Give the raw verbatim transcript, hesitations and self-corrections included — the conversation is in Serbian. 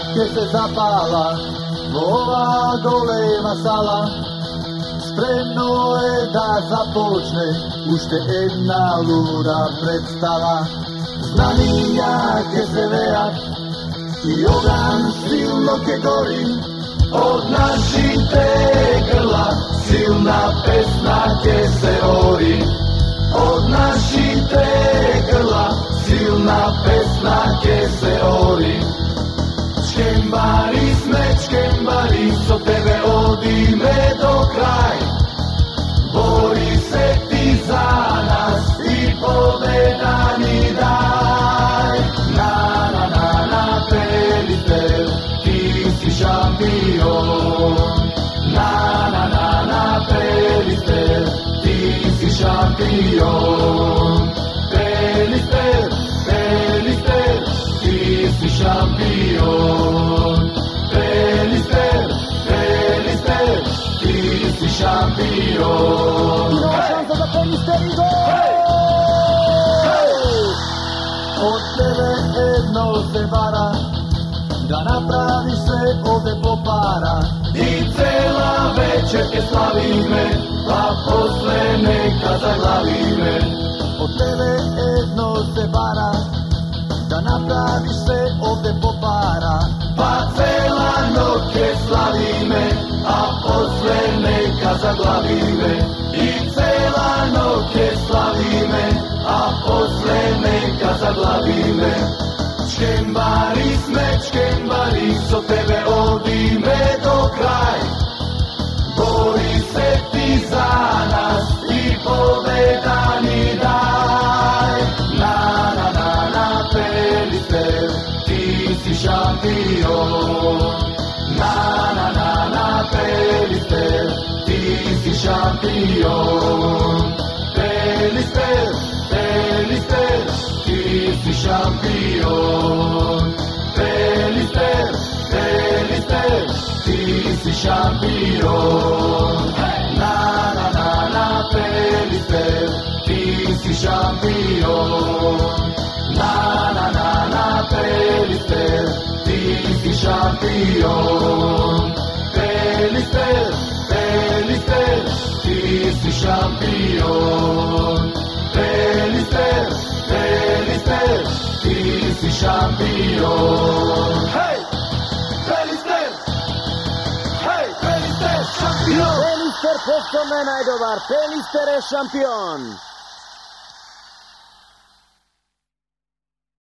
che se zapala, ova golema sala, spremno je da započne, ušte jedna luda predstava. Znamenja ke se veja i ogan silno ke gori, od naših te grla silna pesna ke se ori. Od naših te grla silna pesna ke se ori. Čkembari sme, čkembari, so tebe odime do kraj. Bori se ti za nas i povedani daj. Na, na, na, na, Felister, ti si šampion. Na, na, na, na, Felister, ti si šampion. Felister, Felister, ti si šampion. Felister, Felister, ti si šampion. Nova šansa za Felister i gol! Od tebe jedno se vara, da napraviš sve ovde popara. I cela večerke slavi me, pa posle neka zaglavi me. Od tebe jedno se vara, da napraviš sve ovde popara. Pa cela noće slavi me, a posle neka zaglavi me. I cela noće slavi me, a posle neka zaglavi me. Čkembari sme, čkembari, so tebe odime do kraj. Bori se ti za nas i povedani daj. Na, na, na, na, Felister, ti si šampion. Na, na, na, na, Felister, ti si šampion. Felister, Felister, ti si šampion. Felister, Felister, ti si šampion. Na, na, na, na, Felister, ti si šampion. Na, na, na, na, Felister, ti si šampion. Felister, Felister, ti si šampion. Felister, Felister, ti si šampion. Hej! Felister! Hej! Felister, šampion! Felister postao najdobar, Felister je šampion.